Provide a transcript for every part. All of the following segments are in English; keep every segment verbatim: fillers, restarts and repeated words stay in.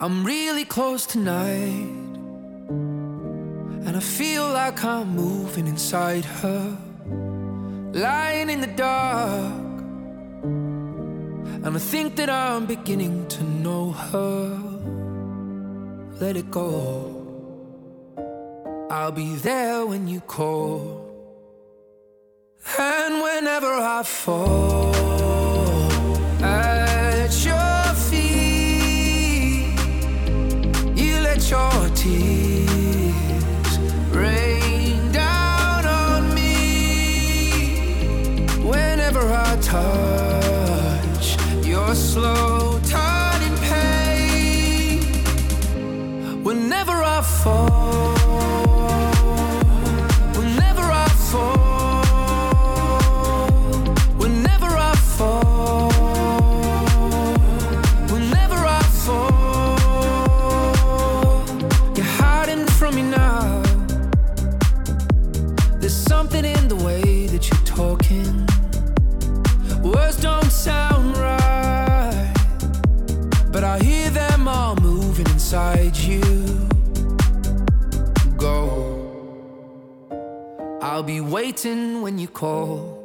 I'm really close tonight, and I feel like I'm moving inside her, lying in the dark. And I think that I'm beginning to know her. Let it go, I'll be there when you call. And whenever I fall at your feet, you let your tears rain down on me. Whenever I touch your slow turning pain, whenever I fall, whenever I fall, something in the way that you're talking. Words don't sound right, but I hear them all moving inside you. Go, I'll be waiting when you call.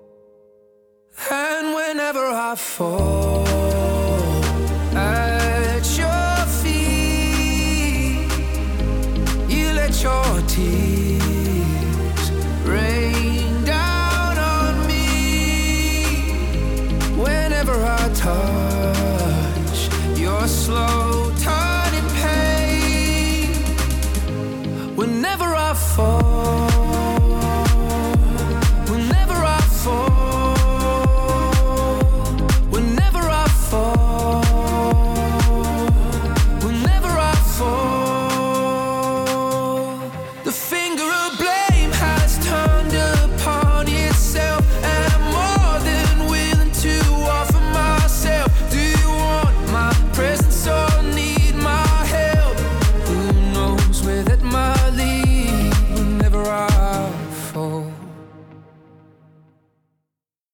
And whenever I fall at your feet, you let your tears rain down on me. Whenever I touch your slow turning pain, whenever I fall